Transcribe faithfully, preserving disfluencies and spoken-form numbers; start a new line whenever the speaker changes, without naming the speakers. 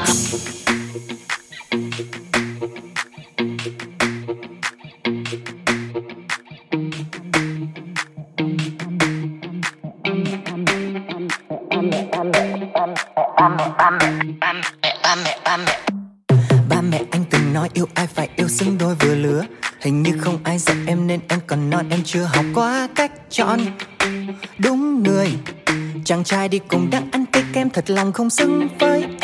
Ba mẹ anh từng nói yêu ai phải yêu xứng đôi vừa lứa. Hình như không ai dạy em nên em còn non, em chưa học qua cách chọn đúng người. Chàng trai đi cùng đang ăn cây kem thật lòng không xứng với